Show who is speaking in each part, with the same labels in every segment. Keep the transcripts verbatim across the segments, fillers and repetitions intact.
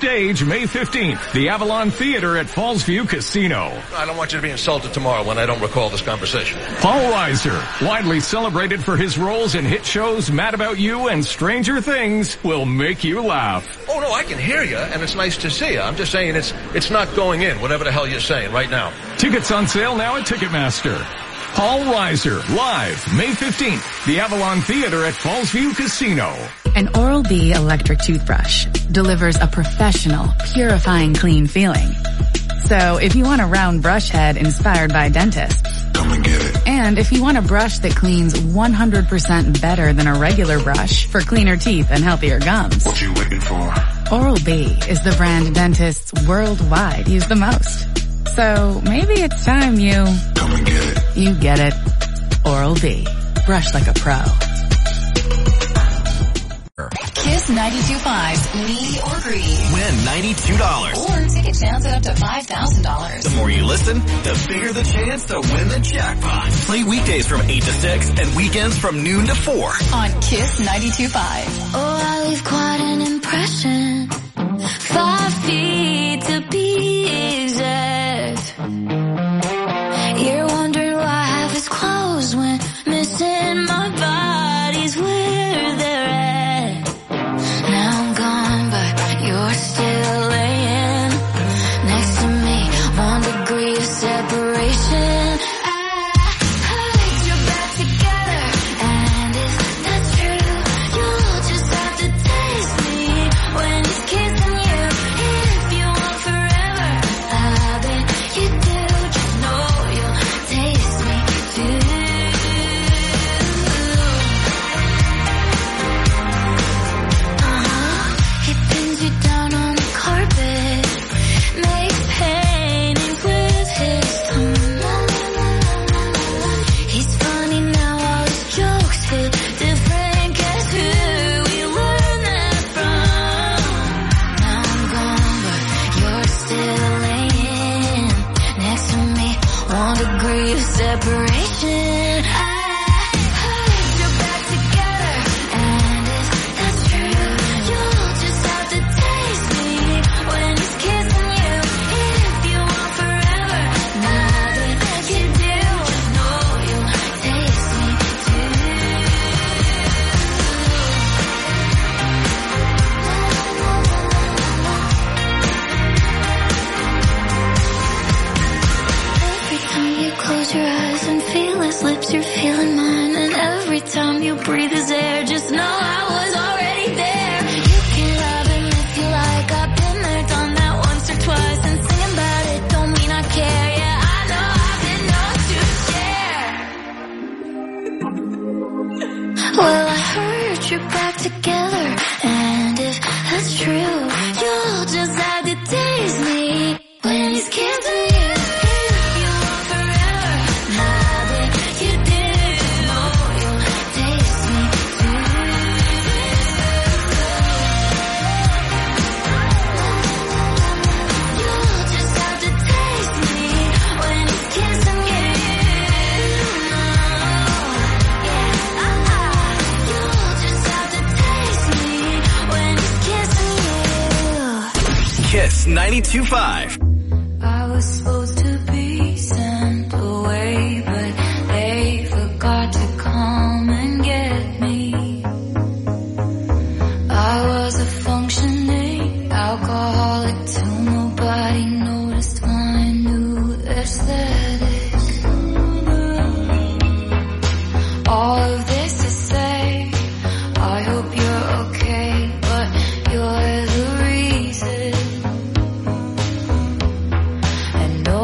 Speaker 1: stage May fifteenth, the Avalon Theater at Fallsview Casino.
Speaker 2: I don't want you to be insulted tomorrow when I don't recall this conversation.
Speaker 1: Paul Reiser, widely celebrated for his roles in hit shows Mad About You and Stranger Things, will make you laugh.
Speaker 2: Oh, no, I can hear you, and it's nice to see you. I'm just saying it's it's not going in, whatever the hell you're saying right now.
Speaker 1: Tickets on sale now at Ticketmaster. Paul Reiser, live May fifteenth, the Avalon Theater at Fallsview Casino.
Speaker 3: An Oral-B electric toothbrush delivers a professional, purifying clean feeling. So if you want a round brush head inspired by dentists,
Speaker 4: come and get it.
Speaker 3: And if you want a brush that cleans one hundred percent better than a regular brush for cleaner teeth and healthier gums,
Speaker 4: what you waiting for?
Speaker 3: Oral-B is the brand dentists worldwide use the most. So maybe it's time you...
Speaker 4: come and get it.
Speaker 3: You get it. Oral-B. Brush like a pro.
Speaker 5: Kiss ninety-two point five's Need or Greed.
Speaker 6: Win ninety-two dollars.
Speaker 5: Or take a chance at up to five thousand dollars.
Speaker 6: The more you listen, the bigger the chance to win the jackpot. Play weekdays from eight to six and weekends from noon to four.
Speaker 5: On Kiss ninety-two point five.
Speaker 7: Oh, I leave quite an impression. Five feet to be exact. You're wondering why half is closed when missing my body's where they're at. Now I'm gone, but you're still laying next to me. One degree of separation. I put your back together, and if that's true, you'll just have to taste me when he's kissing you. If you want forever, I bet you do. Just know you'll taste me too. Uh-huh. He pins you down on the carpet, makes paintings with his tongue. He's funny now, all his jokes hit different. Guess who we learned that from? Now I'm gone, but you're still laying next to me. One degree of separation. I put your back together, and if that's true, you'll just have to taste me when he's kissing you. If you want forever, nothing that you do, just know you'll taste me too. Every time you close your eyes and feel his lips, you're feeling mine. And every time you breathe his air, just know I was already there. You can love him if you like. I've been there, done that once or twice. And singing about it don't mean I care. Yeah, I know I've been known to share. Well, I heard you're back together, and if that's true, you'll just have to taste me when he's kissing you. If you want forever, nothing you do, know you'll taste me too. You'll just have to taste me when he's kissing you. Yeah, you'll just have to taste me when he's kissing you.
Speaker 6: Kiss ninety-two point five.
Speaker 7: I was supposed to be sent away, but they forgot to come and get me. I was a functioning alcoholic till nobody noticed my new aesthetic. All of this to say, I hope you're okay, but you're the reason. And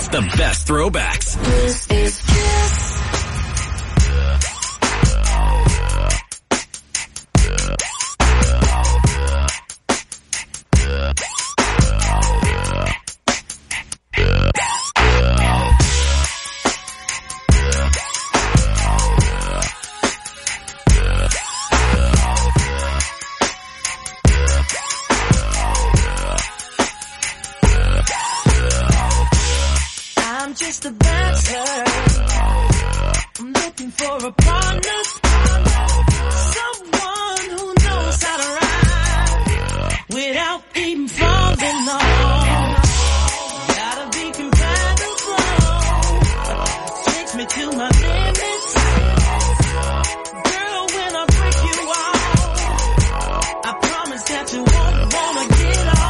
Speaker 6: the best throwbacks.
Speaker 7: This is Kiss.
Speaker 8: Just a bachelor. I'm looking for a partner, someone who knows how to ride without even falling off. Gotta be compatible, takes me to my limits. Girl, when I break you off, I promise that you won't wanna get off.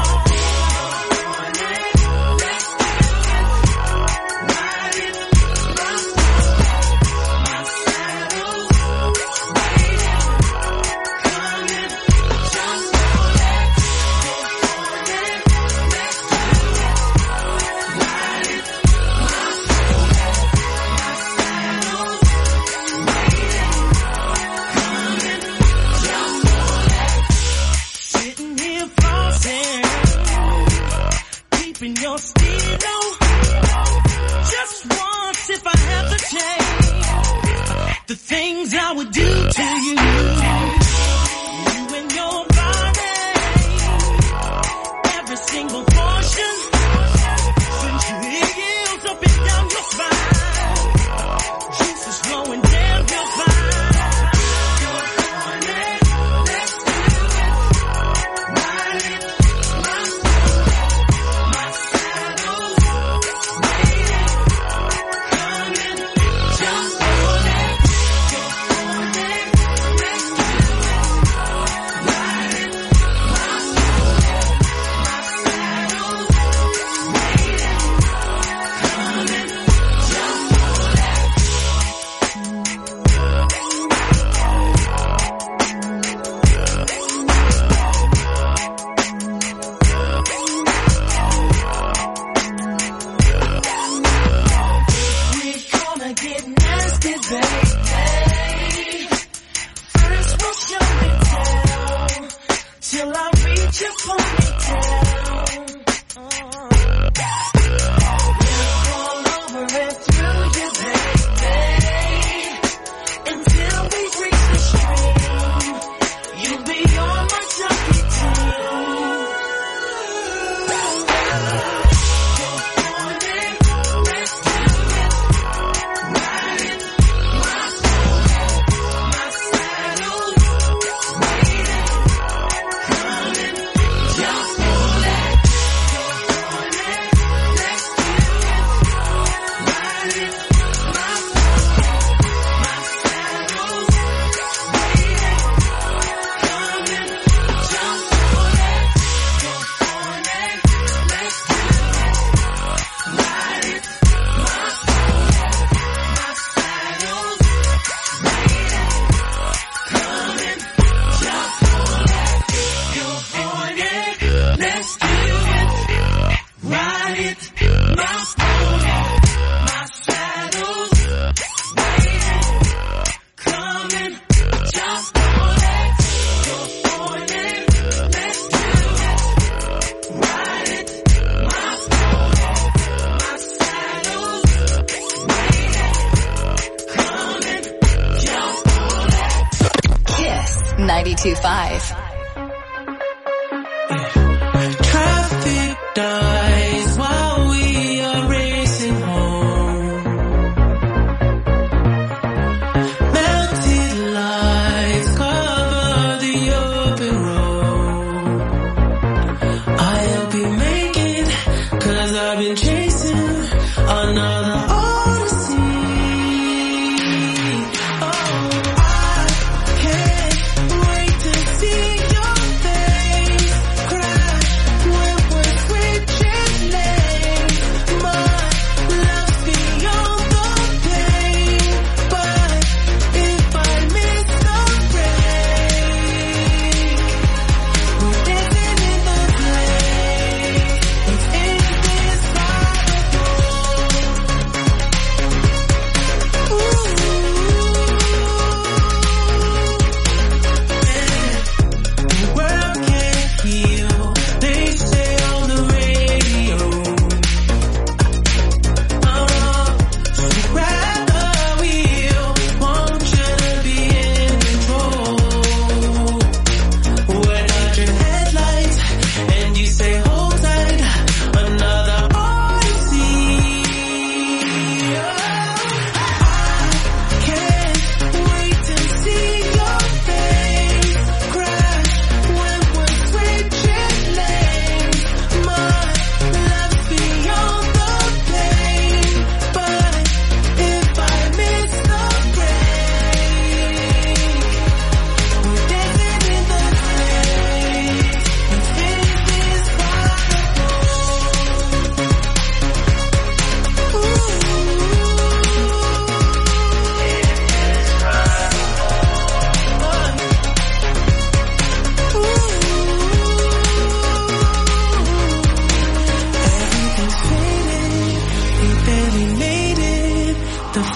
Speaker 8: Your stilo, just once if I have the chance, the things I would do to you, you and your body, every single portion, since your heels up and down your spine, juices flowing down your spine. Till I reach your ponytail, yeah, all over and through you, baby. Until we reach the stream, you'll be on my junkie
Speaker 5: ninety-two point five.
Speaker 8: Traffic dies while we are racing home. Melted lights cover the open road. I hope you make it, 'cause I've been chasing another odyssey. Oh, I can't wait to see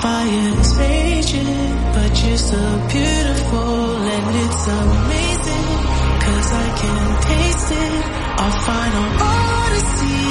Speaker 8: fire is raging, but you're so beautiful and it's amazing, 'cause I can taste it, our final odyssey.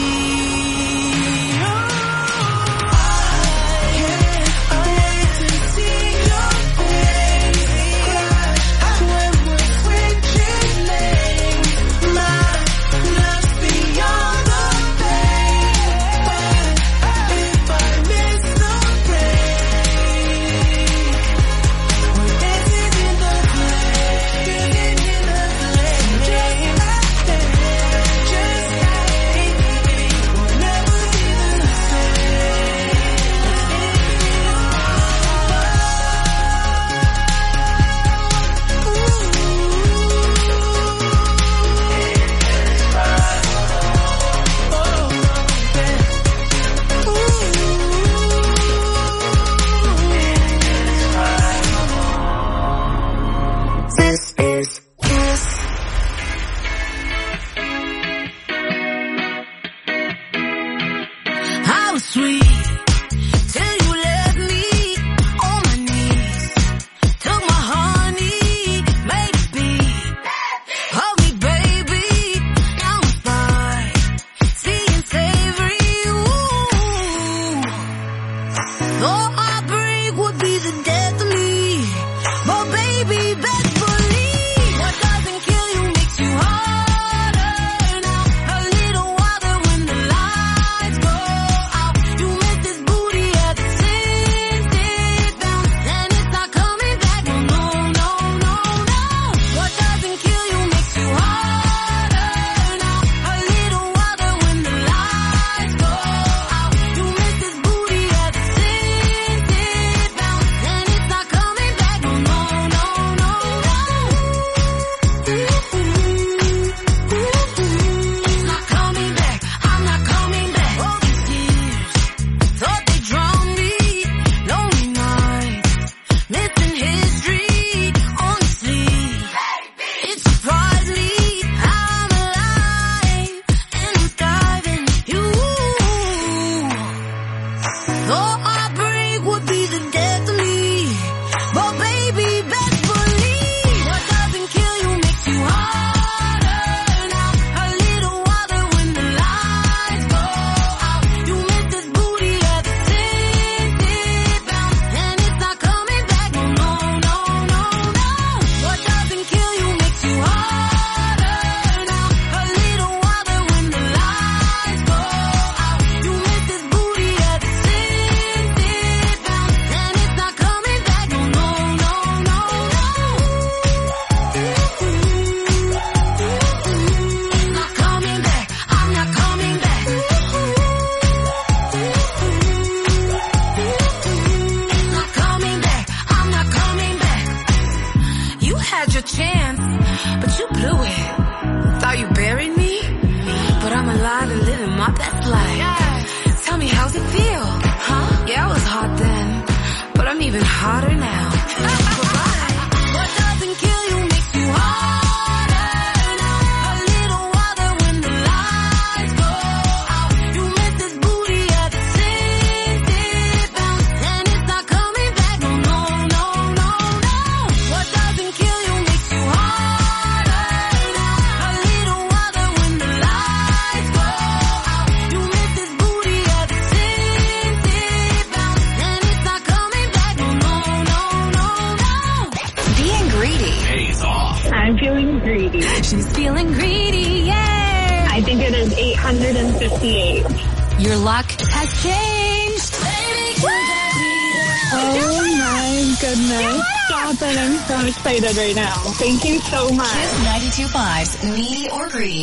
Speaker 9: Excited right now. Thank you so much.
Speaker 5: Kiss ninety-two point five's Needy or Greedy.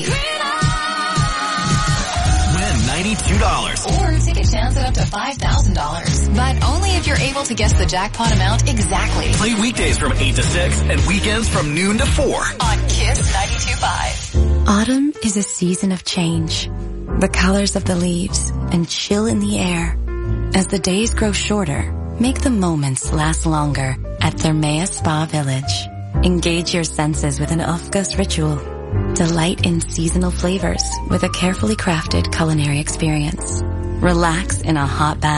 Speaker 6: Win ninety-two dollars.
Speaker 5: Or take a chance at up to five thousand dollars. But only if you're able to guess the jackpot amount exactly.
Speaker 6: Play weekdays from eight to six and weekends from noon to four.
Speaker 5: On Kiss ninety-two point five.
Speaker 3: Autumn is a season of change. The colors of the leaves and chill in the air. As the days grow shorter, make the moments last longer at Thermea Spa Village. Engage your senses with an Ufgas ritual. Delight in seasonal flavors with a carefully crafted culinary experience. Relax in a hot bath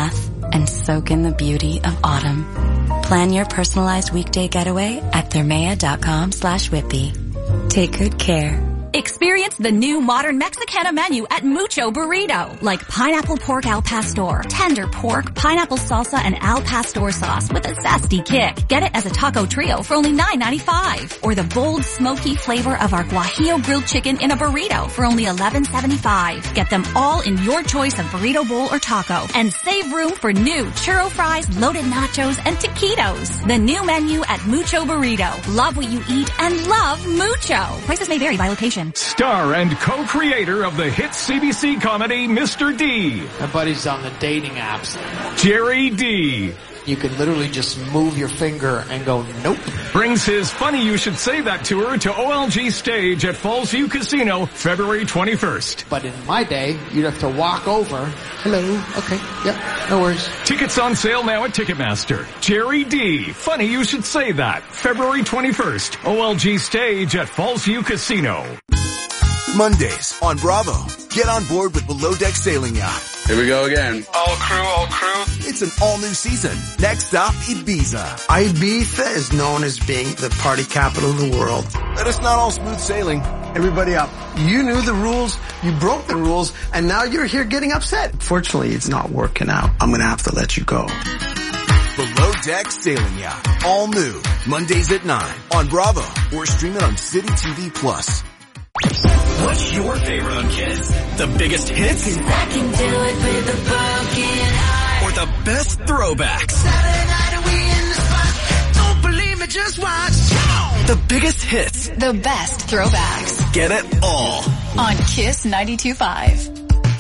Speaker 3: and soak in the beauty of autumn. Plan your personalized weekday getaway at thermea.com slash whippy. Take good care.
Speaker 10: Experience the new modern Mexicana menu at Mucho Burrito, like pineapple pork al pastor, tender pork, pineapple salsa, and al pastor sauce with a zesty kick. Get it as a taco trio for only nine ninety-five, or the bold, smoky flavor of our guajillo grilled chicken in a burrito for only eleven seventy-five. Get them all in your choice of burrito bowl or taco, and save room for new churro fries, loaded nachos, and taquitos. The new menu at Mucho Burrito. Love what you eat and love Mucho. Prices may vary by location.
Speaker 1: Star and co-creator of the hit C B C comedy Mister D.
Speaker 11: My buddy's on the dating apps.
Speaker 1: Jerry D.
Speaker 11: You can literally just move your finger and go, nope.
Speaker 1: Brings his Funny You Should Say That tour to O L G Stage at Fallsview Casino February twenty-first.
Speaker 11: But in my day, you'd have to walk over. Hello. Okay. Yep. No worries.
Speaker 1: Tickets on sale now at Ticketmaster. Jerry D. Funny You Should Say That. February twenty-first. O L G Stage at Fallsview Casino.
Speaker 12: Mondays on Bravo. Get on board with Below Deck Sailing Yacht.
Speaker 13: Here we go again.
Speaker 12: All crew, all crew. It's an all-new season. Next stop, Ibiza.
Speaker 14: Ibiza is known as being the party capital of the world.
Speaker 12: But it's not all smooth sailing.
Speaker 14: Everybody up. You knew the rules, you broke the rules, and now you're here getting upset. Fortunately, it's not working out. I'm gonna have to let you go.
Speaker 12: Below Deck Sailing Yacht. All new. Mondays at nine on Bravo. Or stream it on City T V Plus.
Speaker 6: What's your favorite on Kiss? The biggest hits?
Speaker 7: I can do it with a broken heart.
Speaker 6: Or the best throwbacks?
Speaker 7: Saturday night and we in the spot. Don't believe me, just watch.
Speaker 6: The biggest hits.
Speaker 5: The best throwbacks.
Speaker 6: Get it all.
Speaker 5: On Kiss ninety-two point five.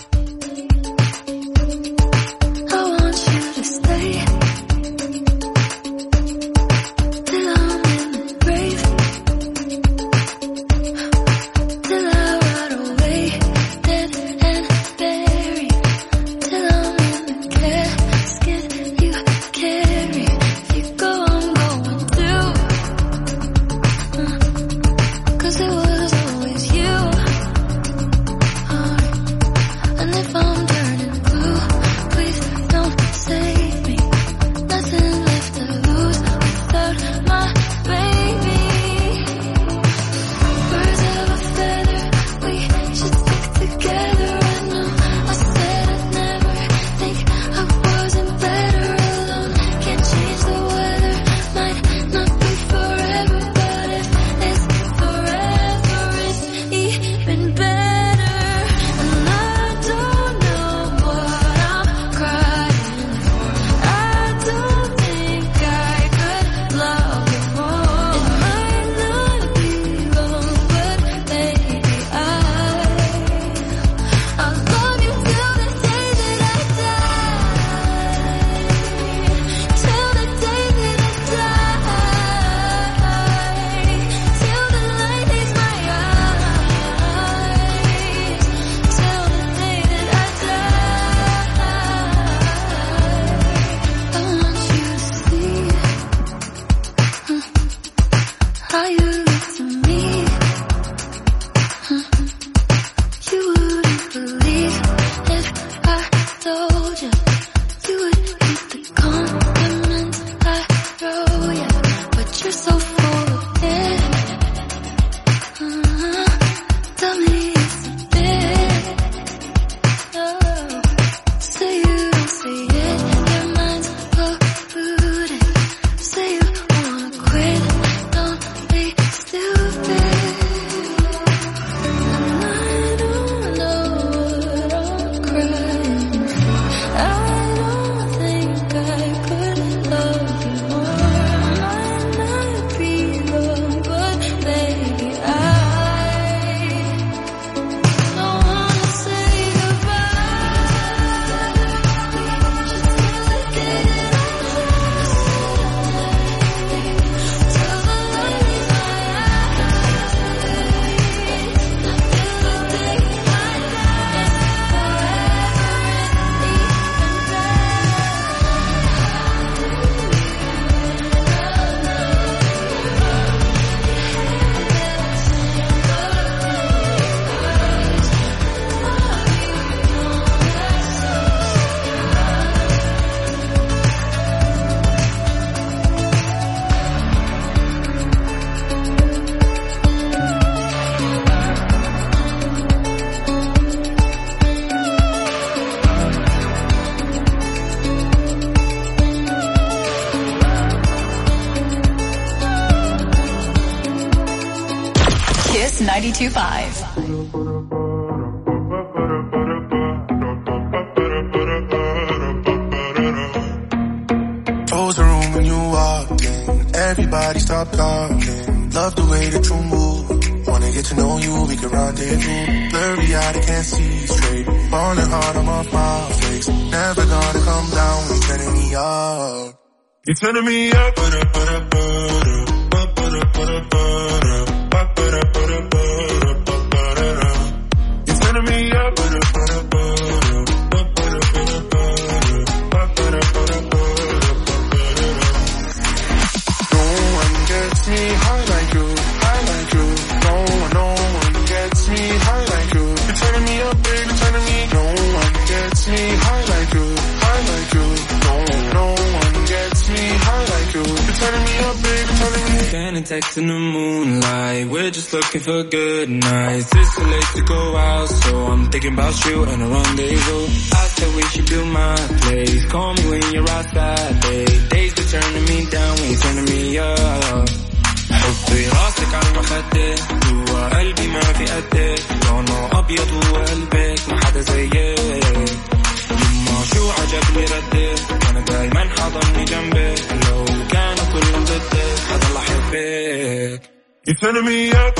Speaker 7: I want you to stay.
Speaker 5: Kiss ninety-two point five.
Speaker 13: Close the room when you walk in. Everybody stop talking. Love the way that you move. Wanna get to know you, we can rendezvous. Blurry eyed, I can't see straight. Falling hard, I'm off my face. Never gonna come down when you're turning me up. You're turning me up. You're turning me up. Me high like you, high like you. No one, no one gets me high like you. You're turning me up, baby, turning me. No one gets me high like you, high like you. No, no one gets me high like you. You're turning me up, baby, turning me.
Speaker 15: Sending texts in the moonlight. We're just looking for good nights. It's too late to go out, so I'm thinking about you and a rendezvous. I said we should do my place. Call me when you're outside, babe. Days are turning me down when you're turning me up. حطي راسك على المخدة جوا قلبي ما في قدك لونه أبيض وقلبك ما حدا زيك يما شو عجبني ردك أنا دايما حضني جنبك لو كانوا كلهم ضدك حضل أحبك.
Speaker 13: You're turning me up.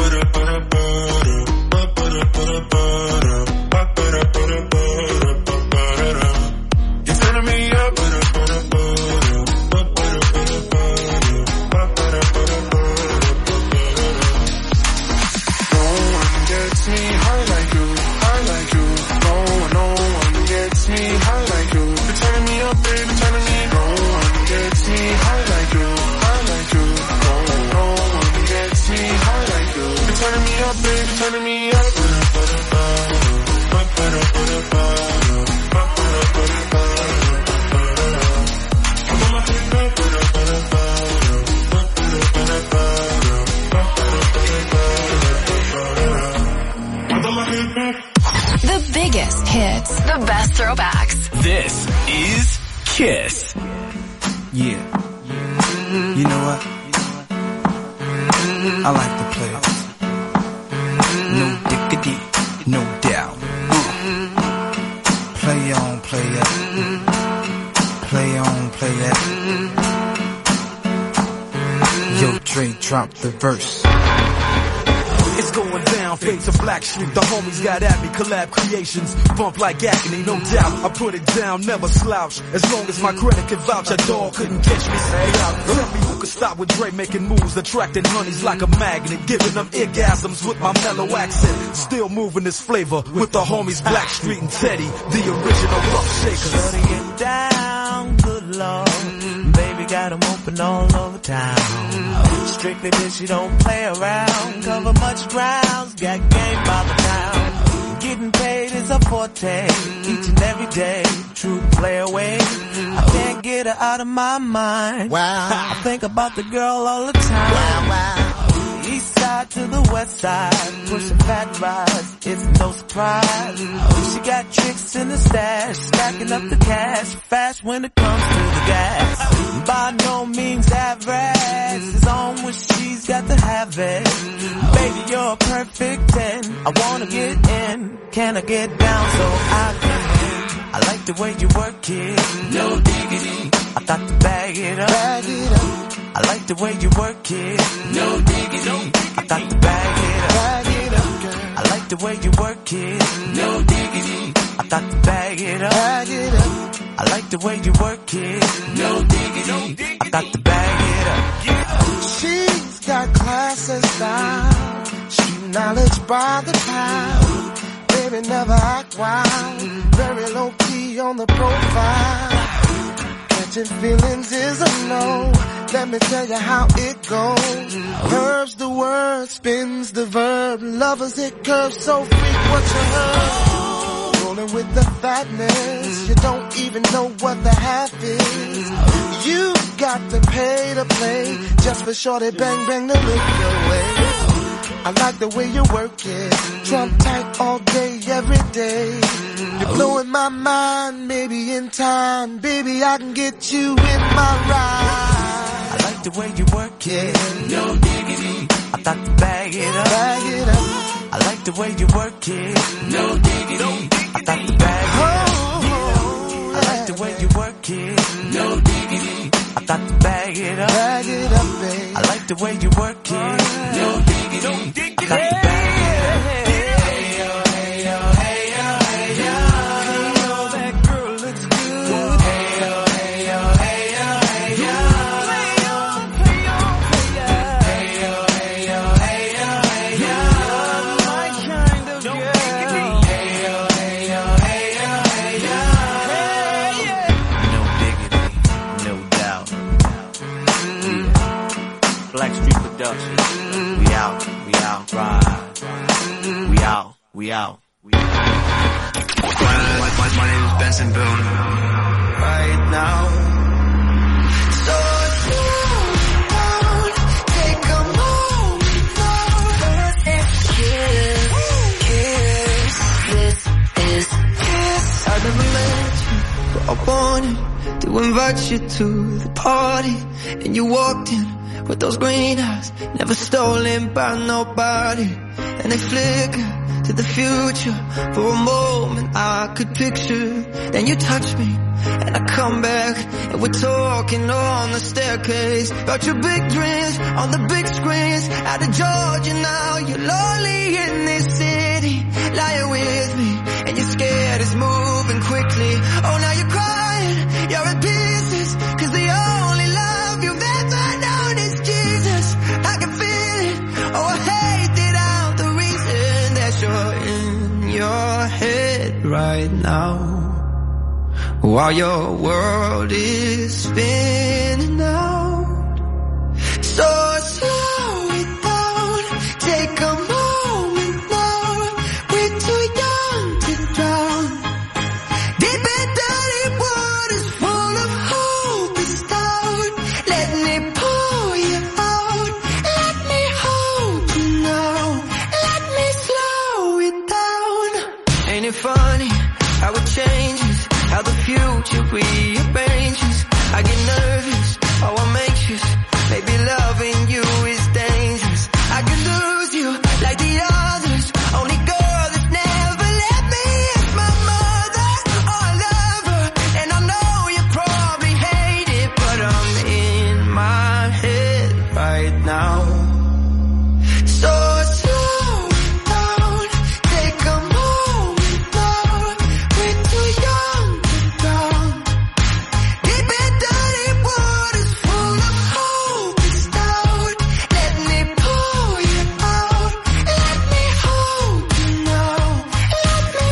Speaker 13: You're turning me up. Me high like you, high like you. No one, no one gets me high like you. You're turning me up, baby, turning me. No one gets me high like you, high like you. No one, no one gets me high like you. You're turning me up, baby, turning me up.
Speaker 5: The biggest hits, the best throwbacks.
Speaker 6: This is Kiss.
Speaker 16: Yeah. You know what? I like the players. No diggity, no doubt. Play on, play it. Play on, play it. Yo, Dre, drop the verse.
Speaker 17: It's going down, fade to Black Street. The homies got at me, collab creations. Bump like agony, no doubt. I put it down, never slouch. As long as my credit can vouch, a dog couldn't catch me. Say out. Tell me who could stop with Dre making moves, attracting honeys like a magnet, giving them orgasms with my mellow accent. Still moving this flavor with the homies Black Street and Teddy, the original rough shakers.
Speaker 8: Shutting it down, good lord. Baby got them open all over town. Strictly bitch, you don't play around. Cover much grounds, got game by the pound. Getting paid is a forte, each and every day. True play away. I can't get her out of my mind. Wow. I think about the girl all the time. Wow, wow. East side to the west side, pushing fat rides, it's no surprise. She got tricks in the stash, stacking up the cash, fast when it comes to the gas. By no means average, it's on when she's got to have it. Baby, you're a perfect ten, I wanna get in, can I get down so I can win? I like the way you work it, no diggity, I got to bag it up, bag it up. I like the way you work it, no diggity, I got to bag it up, bag it up, girl. I like the way you work it, no diggity, I got to bag it up, bag it up. I like the way you work it, no diggity, I got to bag it up.
Speaker 18: She's got class and style, street knowledge by the pound. Baby never act wild, very low key on the profile. Catching feelings is a no. Let me tell you how it goes. Curves the word, spins the verb. Lovers it curves so freak what you heard. Rolling with the fatness, you don't even know what the half is. You got to pay to play, just for shorty bang bang to look your way. I like the way you work it, trump tight all day, every day. You're blowing my mind, maybe in time, baby I can get you in my ride.
Speaker 8: I like the way you work it, no diggity, I got to bag it up,
Speaker 18: bag it up.
Speaker 8: the way you work it. No diggity. I thought the bag it up. Yeah. I like the way you work it. No diggity. I thought to bag it up.
Speaker 18: Bag it up, babe.
Speaker 8: I like the way you work it. No diggity. I thought to bag it up. We out, we out, ride. We out, we out, we out.
Speaker 16: My, my, my, my name is Benson Boone.
Speaker 8: Right now.
Speaker 18: So slow down, take a moment now. Kiss, kiss, this is kiss. I never met you, but I wanted to invite you to the party, and you walked in with those green eyes, never stolen by nobody. And they flicker to the future. For a moment I could picture. Then you touch me, and I come back, and we're talking on the staircase. Got your big dreams on the big screens. Out of Georgia now, you're lonely in this city. Lying with me, and you're scared it's moving quickly. Oh, now you're crying, you're in pieces, cause the only love you've ever known is Jesus. I can feel it, oh I hate it out, the reason that you're in your head right now, while your world is spinning out. So slow it down, take a moment now, we're too young to drown. Deep and dirty waters full of hope is down. Let me pull you out, let me hold you now, let me slow it down. Ain't it funny how it changes, how the future rearranges? I get nervous, oh I'm anxious, maybe loving you is dangerous. I could lose you like the others, only girl that's never let me is my mother or lover. And I know you probably hate it, but I'm in my head right now. So slow it down, take a moment now, we're too young to drown. Deep and dirty waters full of hope is down. Let me pull you out, let me hold you now, let me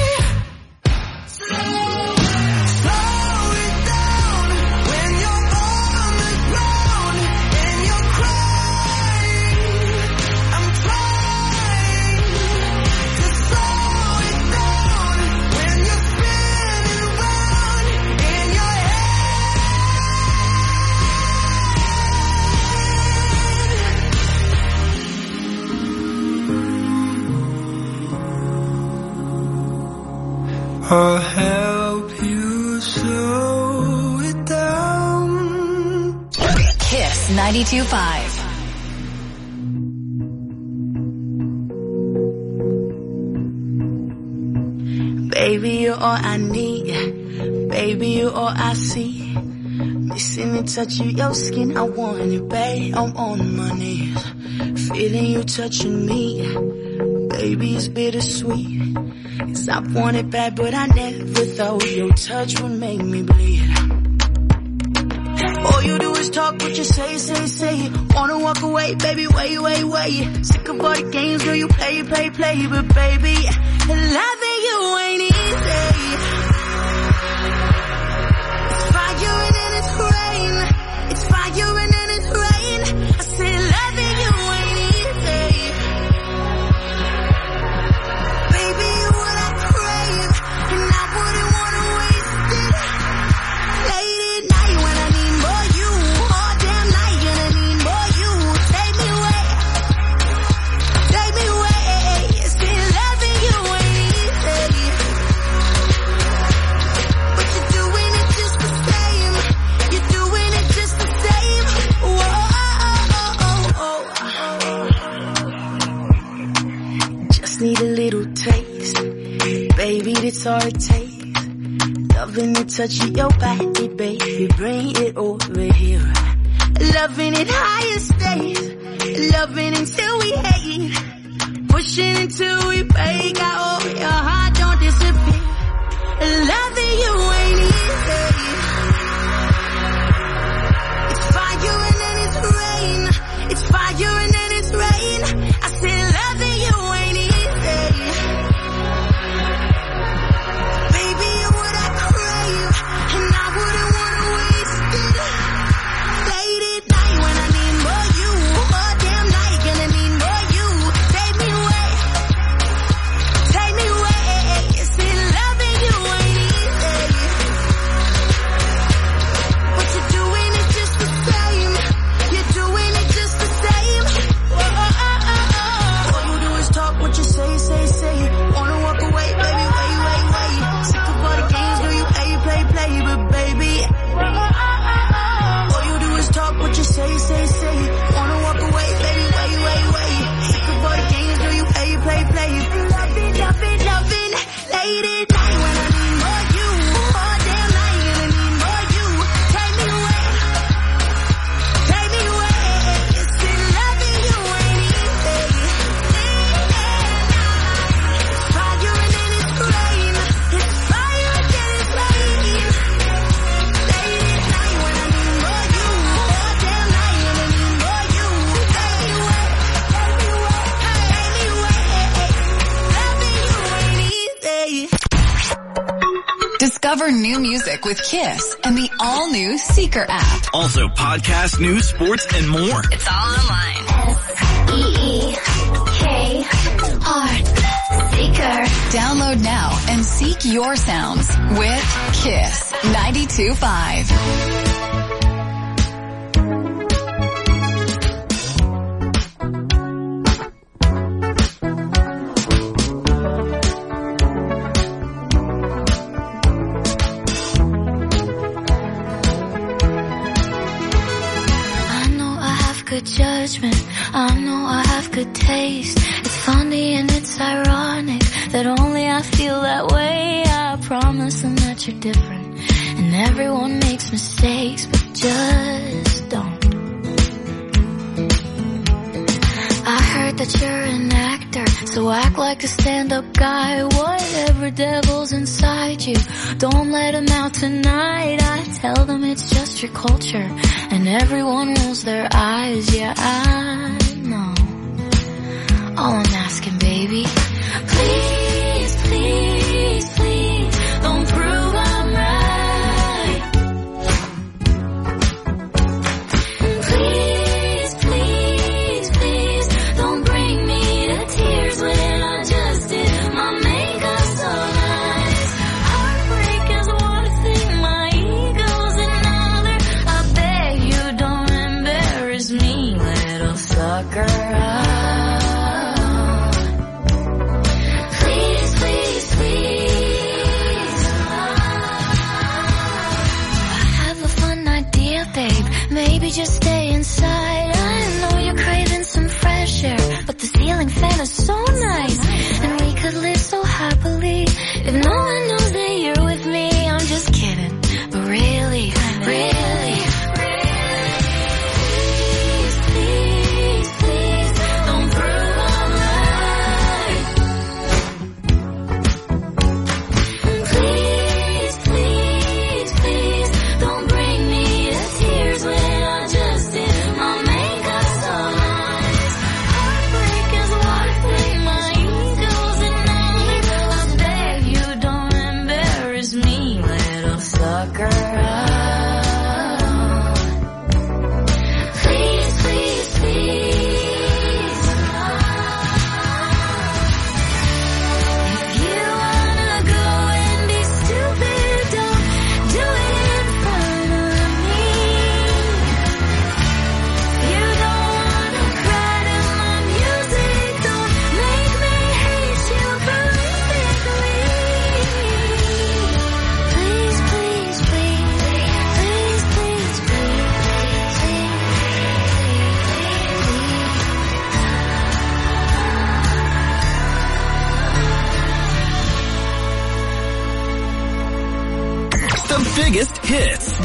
Speaker 18: slow it down. When your arm is round and you're crying, I'm trying to slow it down. When you're spinning round in your
Speaker 8: I'll help you slow it down.
Speaker 5: Kiss ninety-two point five.
Speaker 19: Baby, you're all I need. Baby, you're all I see. Missing the touch of your skin, I want it, babe. I'm on my knees, feeling you touching me. Baby, it's bittersweet, 'cause I want it bad, but I never thought your touch would make me bleed. All you do is talk, but you say, say, say. Wanna walk away, baby, wait, wait, wait. Sick of all the games, girl, you play, play, play. But baby, loving you ain't easy. It's fire and then it's rain. It's fire and then it's rain. I said loving you ain't easy. Baby, you're what I crave, and I wouldn't wanna waste it. Late at night when I need more you, all damn night and I need more you. Take me away, take me away. Still loving you ain't easy. all it takes. Loving the touch of your body, baby, bring it over here. Loving it higher stays, loving until we hate, pushing until we break out. Oh, your heart don't disappear. Loving you ain't easy. It's fire and then it's rain. It's fire and then it's rain. I said loving you ain't easy. Baby, you're what I crave, and I wouldn't wanna waste it. Late at night when I need more you, all damn night gonna need more you. Take me away, take me away. See, loving you ain't easy. What you're doing is just the same. You're doing it just the same. Oh, oh, oh, oh, oh. All you do is talk what you say, say, say. Wanna walk away, baby, wait, wait, wait. Sick of all the games, do you play, play, play, but baby. Oh, oh, oh, oh. All you do is talk what you say, say, say. Wanna walk away, baby, wait, wait, wait. Sick of all the games, do you play, play, play. Loving, loving, loving. Late at night when I need more you. All damn night gonna need more you. Take me away, take me away. Still loving you ain't easy. It's fire and then it's rain. It's fire and then it's rain. Late at night when I need more you. All damn night gonna need more you. Take me away, take me away, take me away. Loving you ain't easy.
Speaker 5: Discover new music with Kiss and the all-new Seeker app.
Speaker 6: Also podcast, news, sports, and more.
Speaker 5: It's all online.
Speaker 7: E E K R Seeker.
Speaker 5: Download now and seek your sounds with Kiss ninety-two point five.
Speaker 7: I know I have good judgment. I know I have good taste. It's funny and it's ironic that only I feel that way. I promise them that you're different, and everyone makes mistakes, but just don't. I heard that you're an actor, so act like a stand-up guy. Whatever devil's inside you, don't let him out tonight. I tell them it's just your culture, and everyone rolls their eyes. Yeah, I know. All I'm asking, baby, please, please, please, don't prove I'm right. Please, please, please, don't bring me to tears when I just did my makeup so nice. Heartbreak is one thing, my ego's another. I beg you don't embarrass me, little sucker. Please, please, please. I have a fun idea, babe. Maybe just stay inside. I know you're craving some fresh air, but the ceiling fan is so nice, and we could live so happily if no one knows that you're with me. I'm just kidding, but really, really, please, please, please, don't prove I'm right. Please, please, please, don't bring me to tears when I just did my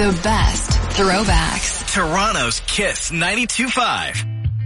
Speaker 5: The best throwbacks.
Speaker 6: Toronto's Kiss ninety-two point five.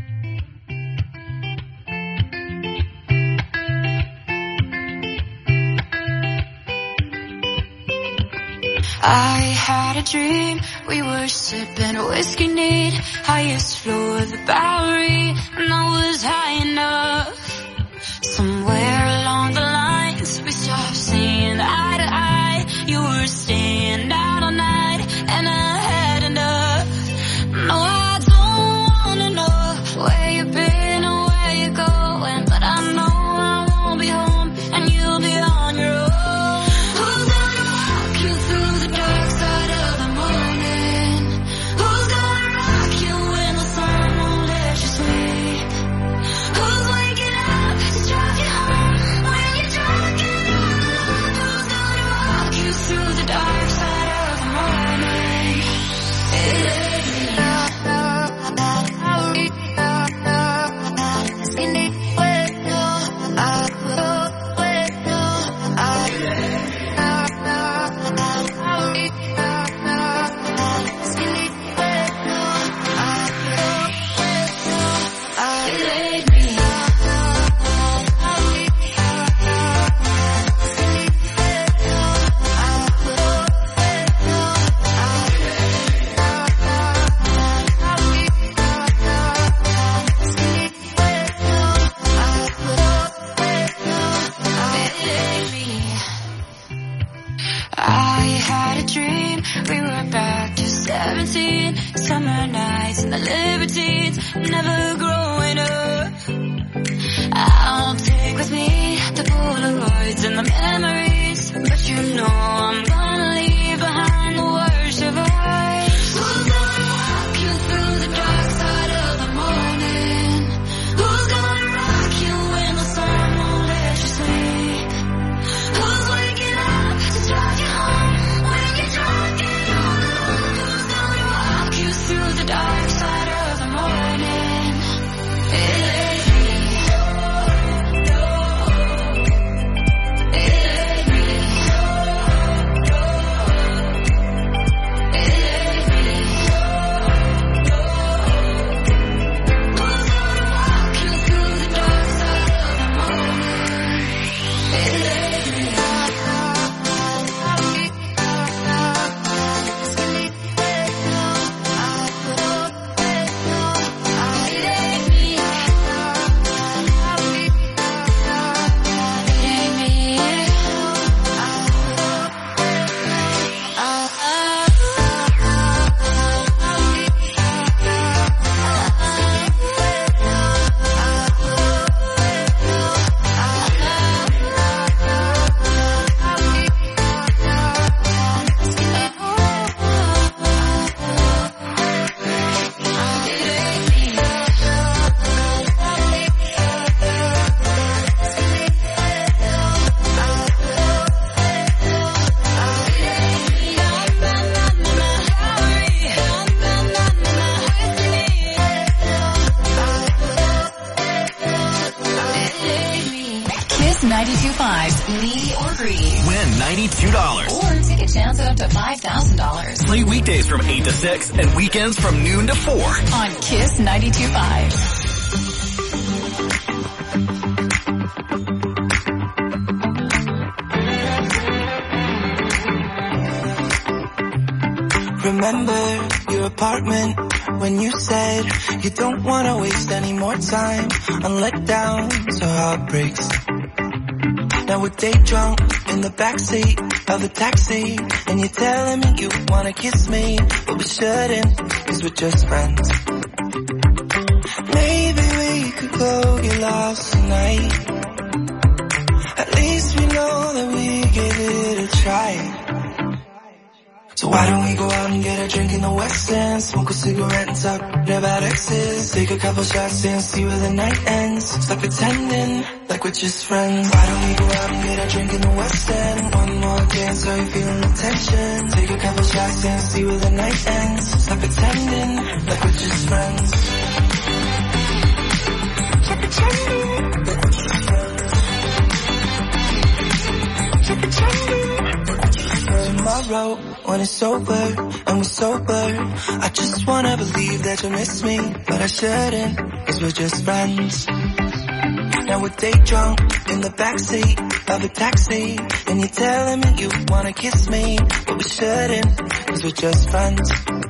Speaker 7: I had a dream, we were sipping whiskey neat, highest floor of the Bowery, and I was high enough. Somewhere along the lines, we stopped seeing eye to eye. You were staying out all night, and I had enough. No, I don't wanna know where you've been or where you're going, but I know I won't be home, and you'll be on your own. Who's gonna walk you through the dark side of the morning? Who's gonna rock you when the sun won't let you sleep? Who's waking up to drive you home when you're drunk and all alone? Who's gonna walk you through the dark side of the morning? I had a dream, we were back to seventeen, summer nights and the libertines, never growing up. I'll take with me the Polaroids and the memories, but you know I'm gonna leave behind the worst of us. Who's gonna walk you through the dark side of the morning? Who's gonna rock you when the sun won't let you sleep? Who's waking up to drive you home when you're drunk and all alone? Who's gonna walk you through the dark side of the morning? It ain't me. It ain't me. It ain't me. Who's gonna walk you through the dark side of the morning? It ain't me.
Speaker 5: Kiss ninety-two point five's Need or Greed.
Speaker 6: Win ninety-two dollars.
Speaker 5: Or take a chance at up to five thousand dollars.
Speaker 6: Play weekdays from eight to six and weekends from noon to four.
Speaker 5: On Kiss ninety-two point five.
Speaker 20: Remember your apartment when you said you don't want to waste any more time on letdowns or heartbreaks. Now we're day drunk in the backseat of the taxi, and you're telling me you want to kiss me, but we shouldn't, cause we're just friends. Maybe we could go get lost tonight. At least we know that we gave it a try. So why don't we go out and get a drink in the West End, smoke a cigarette and talk about exes, take a couple shots and see where the night ends, stop pretending like we're just friends. Why don't we go out and get a drink in the West End, one more dance so you're feeling the tension, take a couple shots and see where the night ends, stop pretending like we're just friends. Stop pretending like we're just friends. Stop pretending like we're just friends. Tomorrow when it's sober and we're sober. I just wanna believe that you miss me, but I shouldn't, cause we're just friends. Now we're day drunk in the backseat of a taxi, and you're telling me you wanna kiss me, but we shouldn't, cause we're just friends.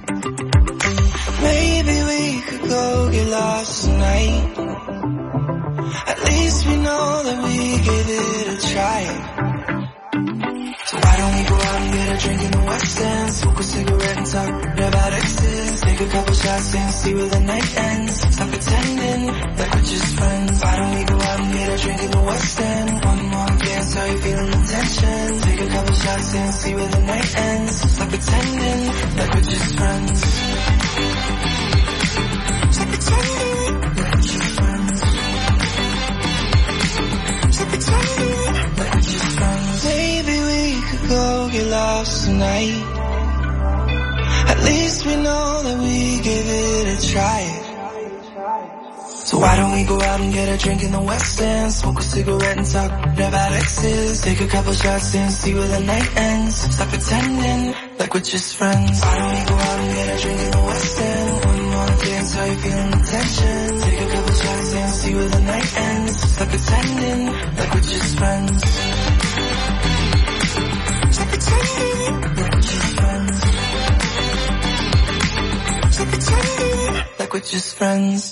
Speaker 20: Maybe we could go get lost tonight. At least we know that we give it a try. So why don't we go out and get a drink in the West End, smoke a cigarette and talk about exes, take a couple shots and see where the night ends. Stop pretending that we're just friends. Why don't we go out and get a drink in the West End, one more dance, how you feeling the tension, take a couple shots and see where the night ends. Stop pretending that we're just friends. Stop pretending that we're just friends. Stop pretending that we're just friends. Maybe we could go get lost tonight. At least we know that we give it a try. So why don't we go out and get a drink in the West End, smoke a cigarette and talk about exes, take a couple shots and see where the night ends. Stop pretending like we're just friends. Why don't we go out and get a drink in the West End, one more dance, how you feeling the tension, take a couple shots and see where the night ends. Stop pretending like we're just friends. Stop pretending like we're just friends. Stop pretending like we're just friends.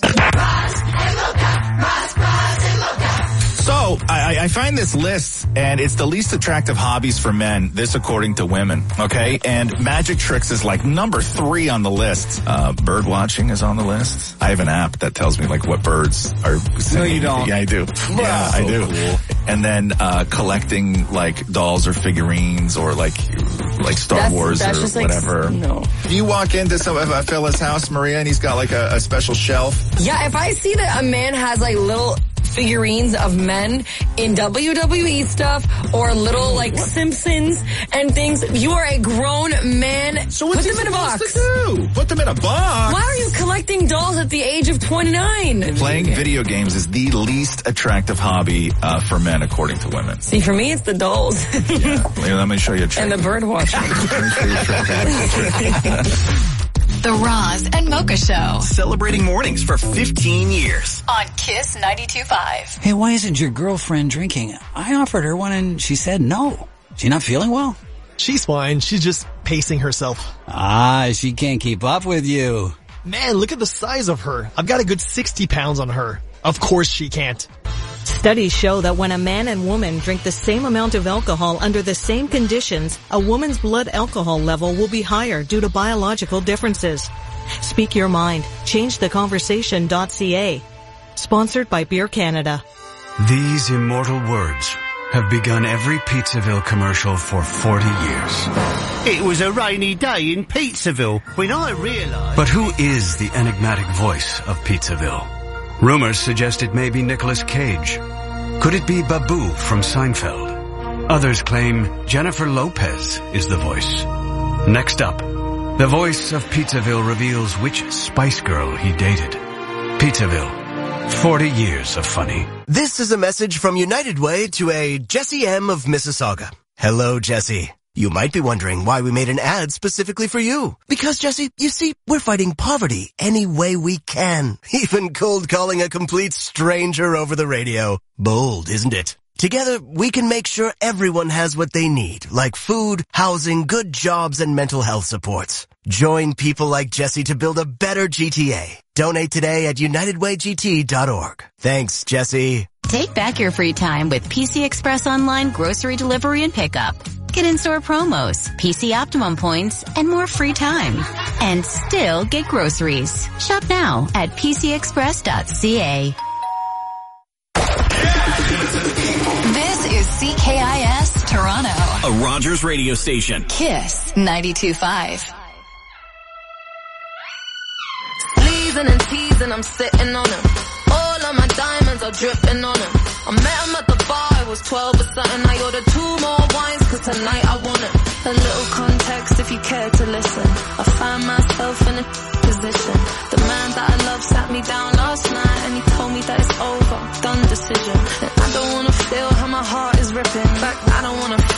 Speaker 21: So, I, I find this list, and it's the least attractive hobbies for men, this according to women, okay? And magic tricks is like number three on the list. Uh, bird watching is on the list. I have an app that tells me like what birds are singing.
Speaker 22: No, you don't.
Speaker 21: Yeah, I do.
Speaker 22: Wow.
Speaker 21: Yeah,
Speaker 22: So
Speaker 21: I do.
Speaker 22: cool.
Speaker 21: And then, uh, collecting like dolls or figurines or like, like Star
Speaker 23: That's-
Speaker 21: Wars
Speaker 23: that's
Speaker 21: or
Speaker 23: just like-
Speaker 21: whatever.
Speaker 23: no.
Speaker 21: Do you walk into some of a fella's house, Maria, and he's got like a, a special shelf?
Speaker 23: Yeah, if I see that a man has like little figurines of men in W W E stuff or little like Simpsons and things, you are a grown man. So
Speaker 21: what's
Speaker 23: Put
Speaker 21: he
Speaker 23: them in a box.
Speaker 21: supposed to do? Put them in a box.
Speaker 23: Why are you collecting dolls at the age of twenty-nine?
Speaker 21: Playing video games is the least attractive hobby uh, for men, according to women.
Speaker 23: See, for me, it's the dolls.
Speaker 21: Yeah. Let me show you a trick.
Speaker 23: And the bird watching.
Speaker 5: The Roz and Mocha Show.
Speaker 6: Celebrating mornings for fifteen years.
Speaker 5: On Kiss ninety-two point five.
Speaker 24: Hey, why isn't your girlfriend drinking? I offered her one and she said no. She not feeling well?
Speaker 25: She's fine. She's just pacing herself.
Speaker 24: Ah, she can't keep up with you.
Speaker 25: Man, look at the size of her. I've got a good sixty pounds on her. Of course she can't.
Speaker 26: Studies show that when a man and woman drink the same amount of alcohol under the same conditions, a woman's blood alcohol level will be higher due to biological differences. Speak your mind. Change the conversation dot c a. Sponsored by Beer Canada.
Speaker 27: These immortal words have begun every Pizzaville commercial for forty years.
Speaker 28: It was a rainy day in Pizzaville when I realized...
Speaker 27: But who is the enigmatic voice of Pizzaville? Rumors suggest it may be Nicolas Cage. Could it be Babu from Seinfeld? Others claim Jennifer Lopez is the voice. Next up, the voice of Pizzaville reveals which Spice Girl he dated. Pizzaville, forty years of funny.
Speaker 29: This is a message from United Way to a Jesse M. of Mississauga. Hello, Jesse. You might be wondering why we made an ad specifically for you. Because, Jesse, you see, we're fighting poverty any way we can. Even cold calling a complete stranger over the radio. Bold, isn't it? Together, we can make sure everyone has what they need, like food, housing, good jobs, and mental health supports. Join people like Jesse to build a better G T A. Donate today at united way g t dot org. Thanks, Jesse.
Speaker 3: Take back your free time with P C Express Online grocery delivery and pickup. Get in-store promos, P C Optimum points, and more free time. And still get groceries. Shop now at p c express dot c a.
Speaker 5: This is C K I S Toronto.
Speaker 6: A Rogers radio station.
Speaker 5: Kiss ninety-two point five.
Speaker 30: Teasing and teasing, I'm sitting on him. All of my diamonds are dripping on him. I met him at the bar, it was twelve or something. I ordered two more wines, cause tonight I want it. A little context if you care to listen. I find myself in a position. The man that I love sat me down last night and he told me that it's over, done decision. And I don't wanna feel how my heart is ripping. In fact, I don't wanna feel, so I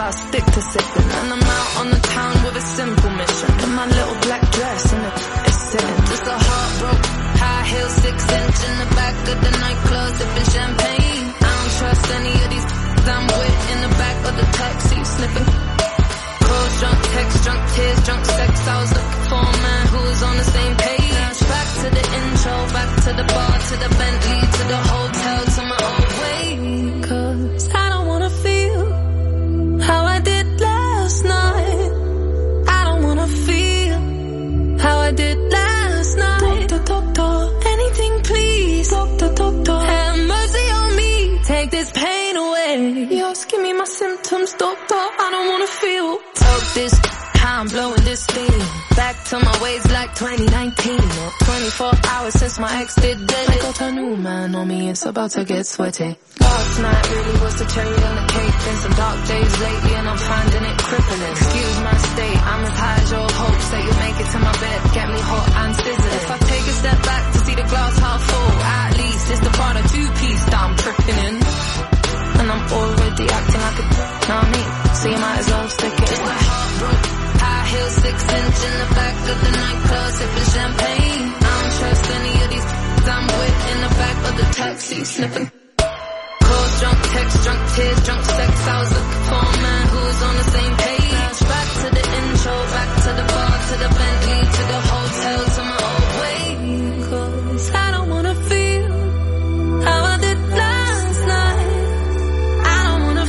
Speaker 30: I'll stick to sipping. And I'm out on the town with a simple mission. In my little black dress and it's sitting. Just a heartbroken, high heel, six inch in the back of the nightclub sipping champagne. I don't trust any of these I'm with in the back of the taxi sniffing. Calls, drunk text, drunk tears, drunk sex. I was looking for a man who was on the same page. Back to the intro, back to the bar, to the Bentley, to the hotel, to my old way. Cause I don't wanna feel how I did last night. I don't wanna feel how I did last night. Doctor, doctor, anything please. Doctor, doctor, have mercy on me. Take this pain away. Yours, give me my symptoms, doctor. I don't wanna feel. Talk this, how I'm blowing this steam. Back to my ways like twenty nineteen. Or twenty-four hours since my ex did dead. I got a new man on me, it's about to get sweaty. Last night really was the cherry on the cake. Been some dark days lately and I'm finding it crippling. Excuse my state, I'm as high as your hopes that you'll make it to my bed, get me hot and sizzling. If I take a step back to see the glass half full, at least it's the part of two-piece that I'm tripping in. And I'm already acting like a know me, so you might as well stick it. It's like heartbroken, high heel, six inch in the back of the nightclub sipping champagne. I don't trust any of these I'm with in the back of the taxi sniffing. Calls, drunk text, drunk tears, drunk sex. I was looking for a man who was on the same page. Back to the intro, back to the bar, to the Bentley, to the hotel, to my old way. Cause I don't wanna feel how I did last night. I don't wanna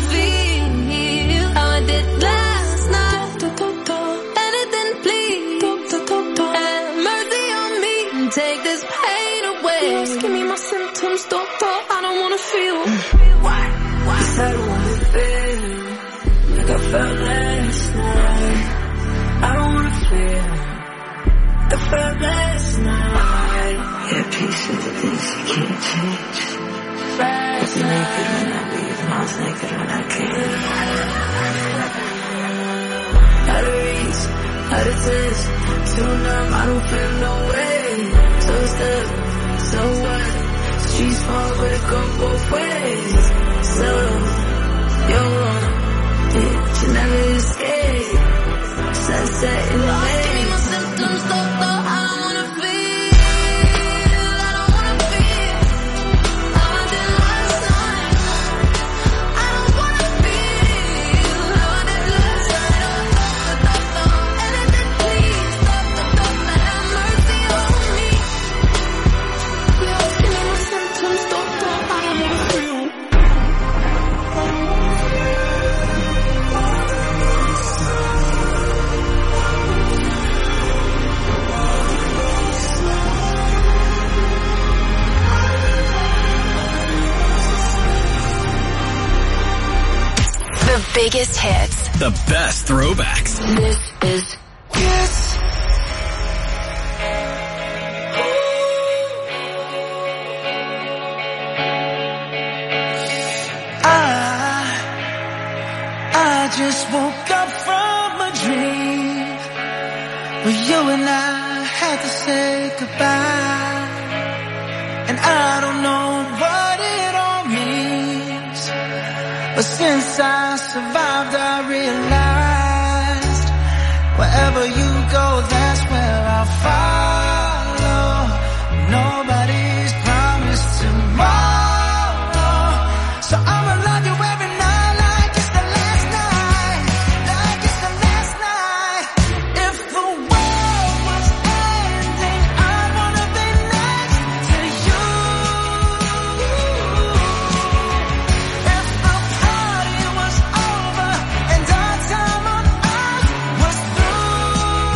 Speaker 30: feel how I did last night. Doctor, doctor, anything please. Doctor, doctor, have mercy on me and take this pain away. Yes, give me my symptoms, doctor. I don't wanna feel. Why? Why? I don't wanna feel like I felt last night. I don't wanna feel like I felt last night. Yeah, peace with the things you can't change. Last night. Naked when I leave, and I was naked when I came. Out of reach, out of touch, too numb, I don't feel no way. So stuck, so what? Streets fall, but it go both ways. So, you're wrong, it you never escape. Sunset in the way. Give me my symptoms, doctor, I don't wanna feel. I don't wanna feel how I did last night. I don't wanna feel how I did last night. Doctor, anything please. Doctor, doctor, have mercy on me. Yes, give me my symptoms, doctor, I don't wanna feel.
Speaker 5: The biggest hits.
Speaker 6: The best throwbacks.
Speaker 5: This is
Speaker 18: Kiss. I, I just woke up from a dream where you and I had to say goodbye. And I don't know what it all means, but since I survived, I realized wherever you go, that's where I'll follow. Nobody's promised tomorrow, so I'ma love you every night like it's the last night, like it's the last night. If the world was ending, I wanna be next to you. If the party was over and our time on earth was through,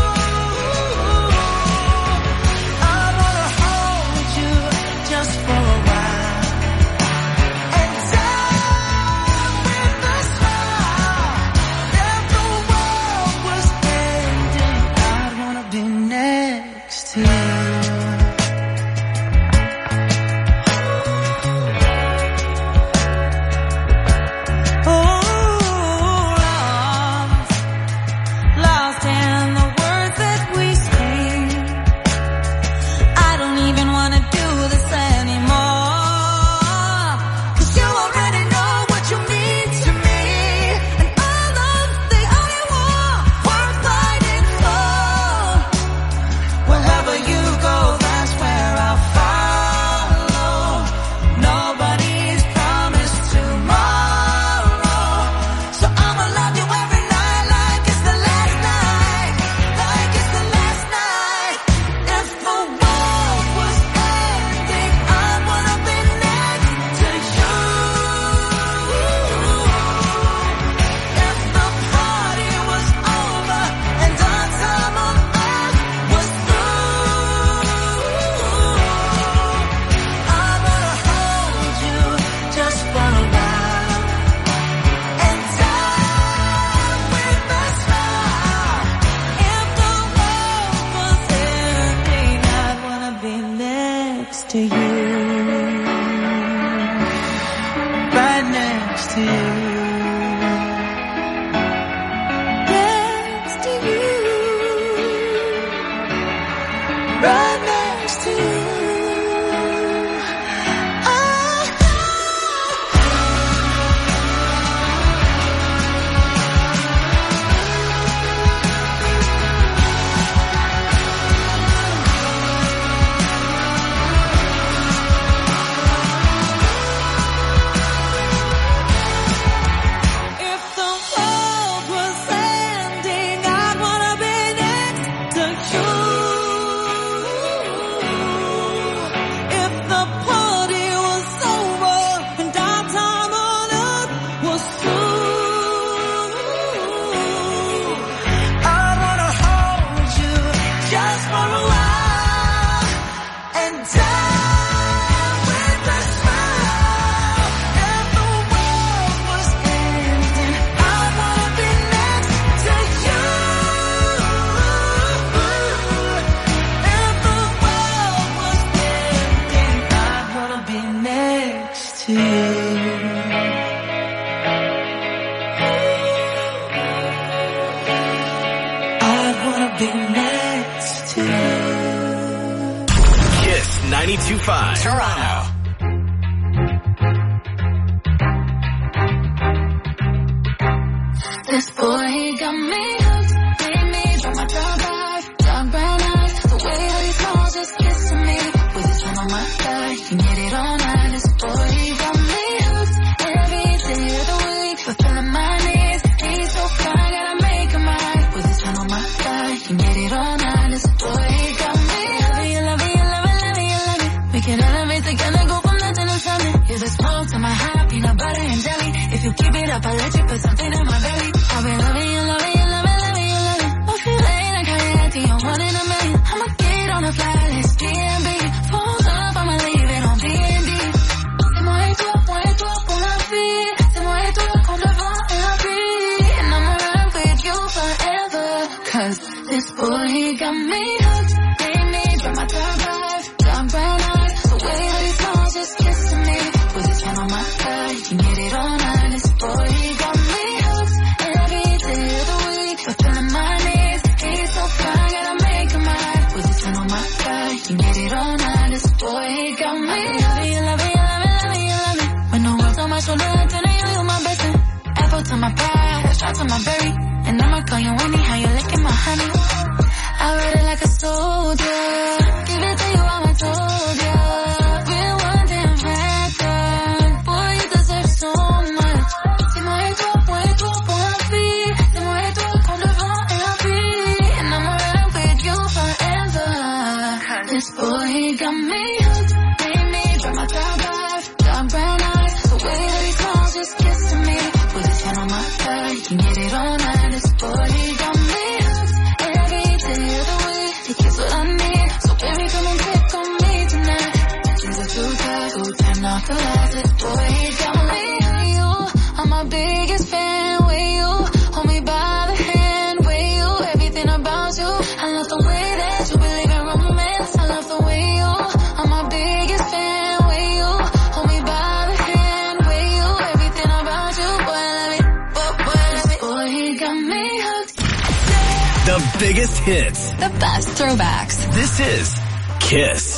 Speaker 8: to you. Right next to you. Next to you. Right next to you.
Speaker 6: ninety-two point five Toronto.
Speaker 7: This boy, he got me hooked, made me drop my top off, dark brown eyes, the way that he smiles, just kissing me, with his hand on my thigh, he get it all night. This boy, he got me hooked, every day of the week, fulfilling my needs, he's so fine, gotta make him mine, with his hand on my thigh, he get it all night. This boy, he got me hooked, you love it, you love it, love it, you love it, we can elevate together, go from nothing to something, here's a smoke to my high, peanut butter and jelly, if you keep it up, I'll let you put something in my belly. I've been loving you, loving you, loving, loving you, loving. I feel like I had the one in a million. I'ma get on a flight list, D M B. Phones up, I'ma leave it on D and D. C'est moi et toi, moi et toi pour la vie. C'est moi et toi contre le vent et la pluie. And I'ma run with you forever. Cause this boy, he got me hooked. Made me drop my top off, dark brown eyes. The way that he smiles, just kissing me. With his hand on my thigh, he can get it all night. This boy, he got me. Can get it all night, this boy, he got me. I love you, love you, love you, love you, love you. When the world's on my shoulder, then I you my best friend. Apple to my pie, a shot to my berry. And I'ma call you Winnie, how you licking my honey. I ride it like a soldier. Give it to you, how I told ya. Real one damn record. Boy, you deserve so much. C'est moi et toi, moi et toi pour la vie. C'est moi et toi contre le vent et la pluie. And I'ma run with you forever. This boy, he got me hooked, made me drop my top off, dark brown eyes, the way that he smiles, just kissing me, with his hand on my thigh, he can get it all night. This boy, he got me hooked, every day of the week, he gets what I need, so baby come and pick on me tonight, jeans are too tight, go turn off the lights. This boy, he got me hooked, you, I'm my biggest fan, with you, hold me by the hand, with you, everything about you, I love the way that you believe in romance. I love the way you, I'm my biggest fan, with you, hold me by the hand, with you, everything about you, boy, I love it, boy, boy, I love it, boy, he got me hooked.
Speaker 6: The biggest hits.
Speaker 5: The best throwbacks.
Speaker 6: This is Kiss.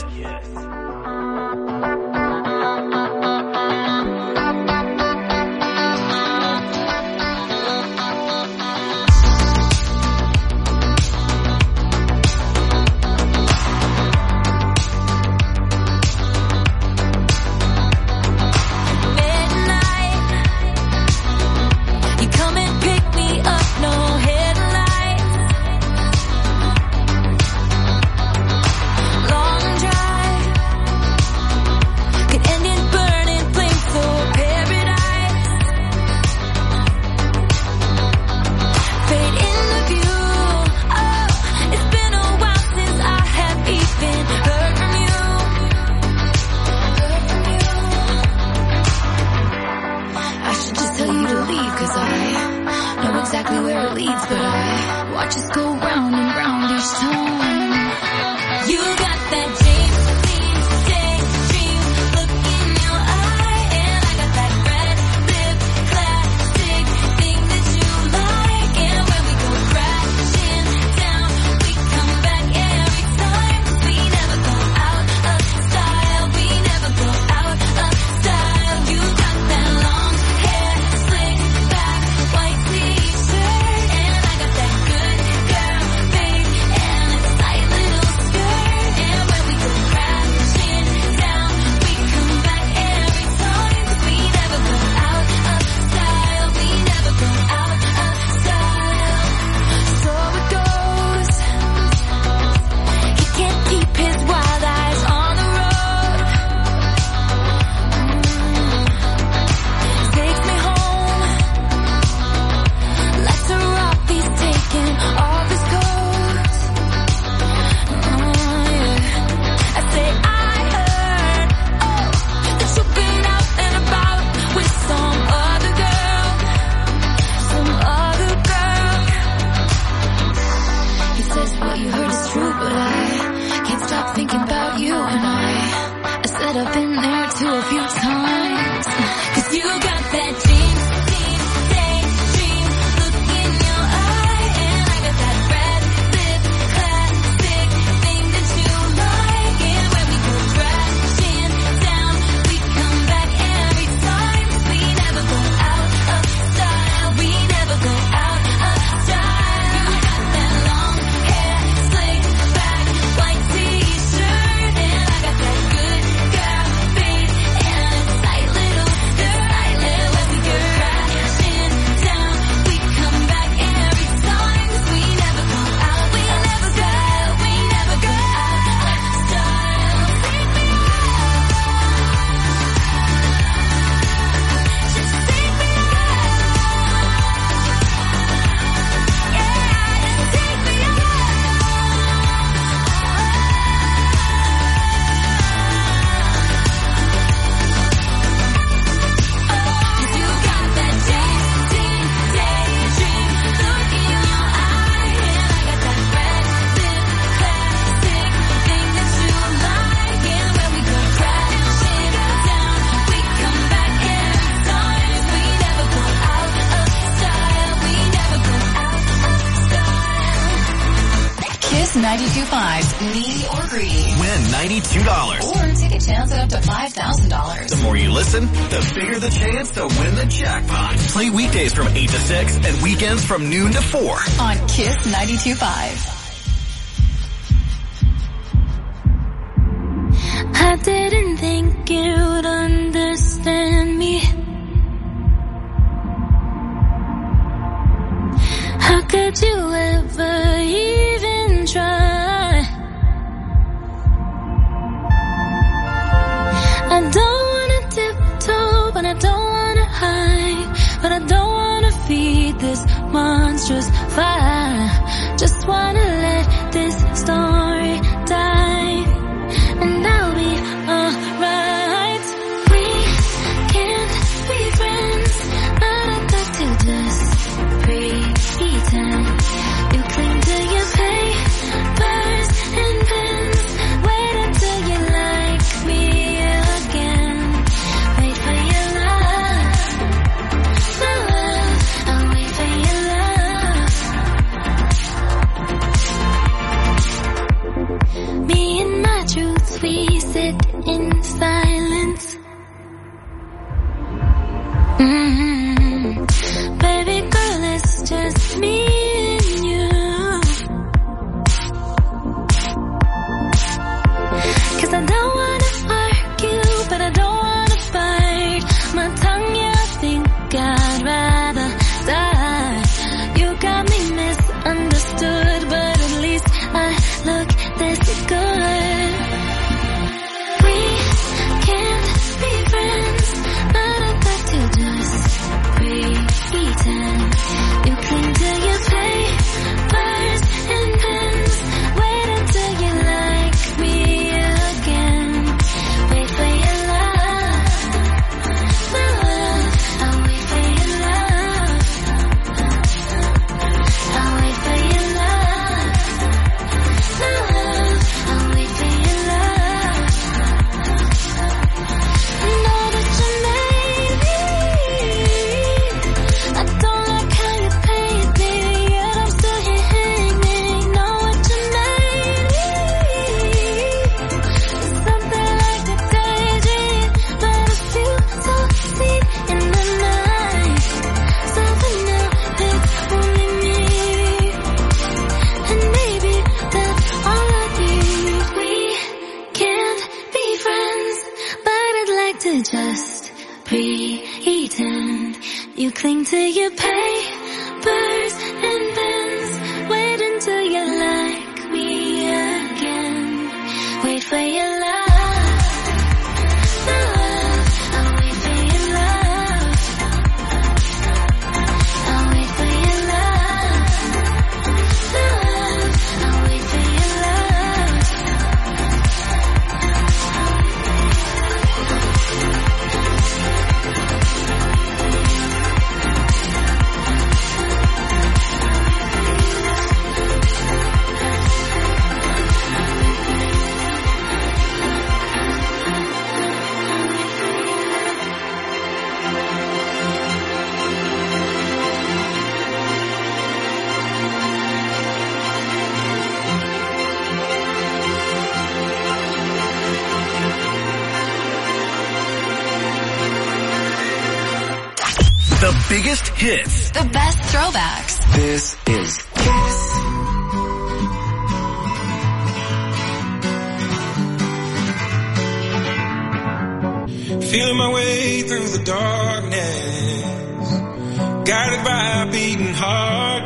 Speaker 7: Long drive You and I, I said I've been there too a few times. Cause you got that dream, dream, daydream look in your eye. And I got that red lip, classic thing that you like. And when we go crashing down, we come back every time. We never go out of style. We never go out of style. You got that long hair, slicked back, white t-shirt. And I got that good girl face and a tight little skirt. And when we go crashing down, we come back every time. 'Cause we never go out, we never go, we never go out of style. Take me
Speaker 5: ninety-two point five, needy or greedy.
Speaker 6: Win ninety-two dollars.
Speaker 5: Or take a chance at up to five thousand dollars.
Speaker 6: The more you listen, the bigger the chance to win the jackpot. Play weekdays from eight to six and weekends from noon to four.
Speaker 5: On Kiss ninety-two point five.
Speaker 7: I didn't think you'd understand me. How could you ever even try? I don't wanna tiptoe, but I don't wanna hide. But I don't wanna feed this monstrous fire. Just wanna let this story die. And I'll be alright. We can't be friends, but I'd like to just pretend. You cling to your papers and pens. Wait until you like me again. Wait for your love, my love. I'll wait for your love. Me and my truth, we sit in silence. Mm-hmm. Baby girl, it's just me and you. 'Cause I don't wanna argue, but I don't wanna fight. My tongue, yeah, I think I'd rather die. You got me misunderstood, but at least I look this good. We can't be friends, but I'd like to just pretend. You cling to your papers and pens. Wait until you like me again. Wait for your love, my love. I'll wait for your love. I'll wait for your love, my love. I'll wait for your love. I know that you made me. I don't like how you paid me, yet I'm still here hanging. Know what you made me. It's something like a daydream, but I feel so deep in the night. Something new, it's only me. And maybe that's all I need. We can't be friends, but I'd like to just pretend. You cling to your papers and pens. Wait until you like me again. Wait for your love, my love. I'll wait for your love. I'll wait for your love, my love. I'll wait for your love.
Speaker 6: biggest hits.
Speaker 5: The best throwbacks.
Speaker 6: This is Kiss.
Speaker 1: Feeling my way through the darkness, guided by a beating heart.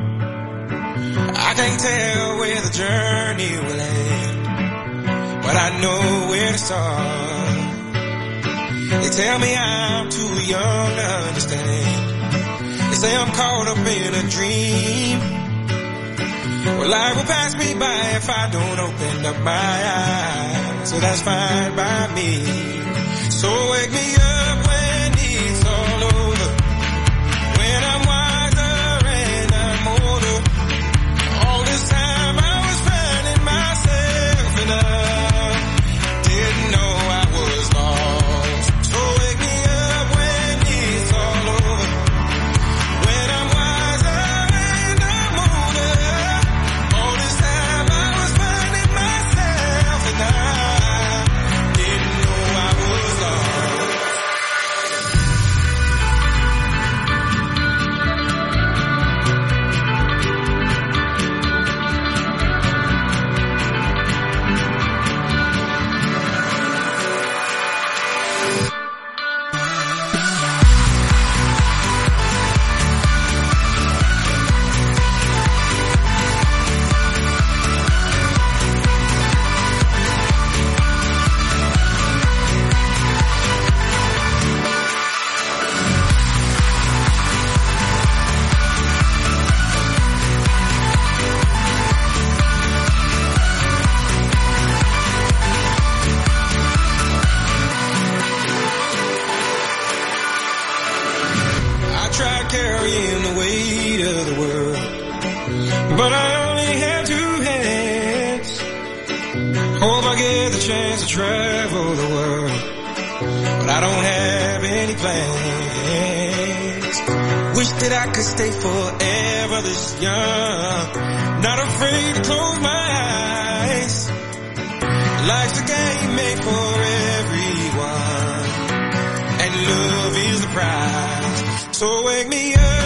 Speaker 1: I can't tell where the journey will end, but I know where to start. They tell me I'm too young to understand. They say I'm caught up in a dream. Well, life will pass me by if I don't open up my eyes, so that's fine by me. So wake me up when it's all over, when I'm wiser and I'm older. All this time I was finding myself and I didn't know I was lost. So wake me up when it's all over, when I'm wiser and I'm older. All this time I was finding myself and I didn't know I was lost. I tried carrying the weight of the world, but I only had two hands. Hope I get the chance to travel the world, but I don't have any plans. Wish that I could stay forever this young, not afraid to close my eyes. Life's a game made for everyone, and love is the prize. So wake me up